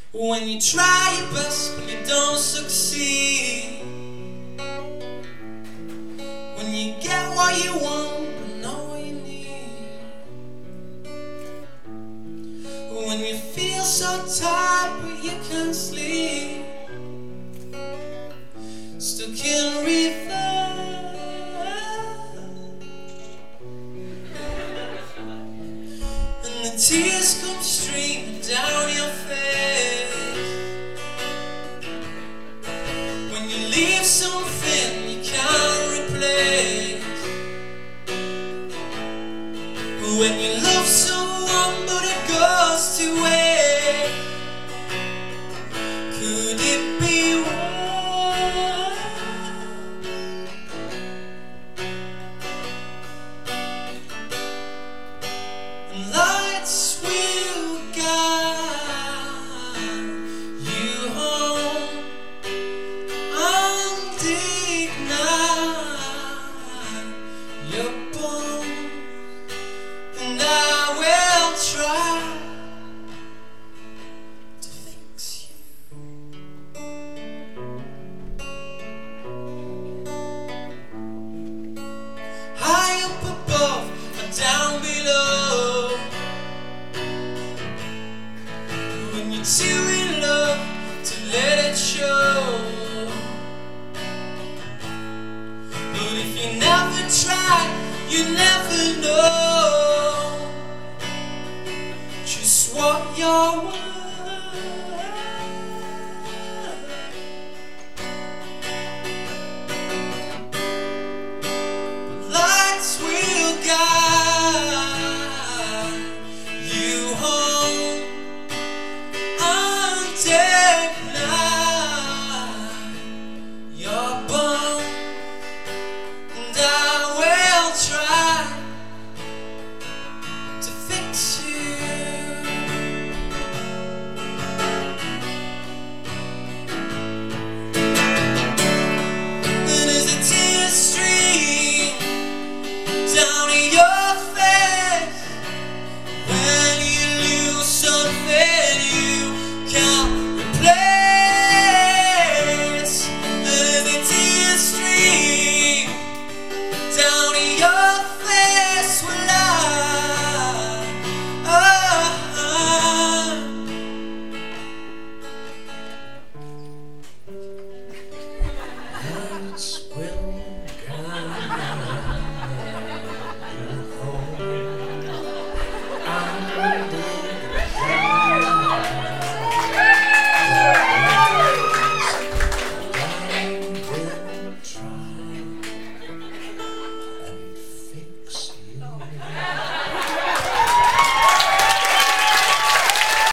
When you try your best, you don't succeed. When you get what you want, but not what you need. When you feel so tired, but you can't sleep. Stuck in reverse, and the tears come streaming down your face. When you leave something you can't replace. When you love someone but it goes to waste. Could it be worse? And lights will guide you home and ignite your bones, and I will try to fix you. High up above or down below. When you're too in love to let it show. But if you never try, you never know just what you're worth.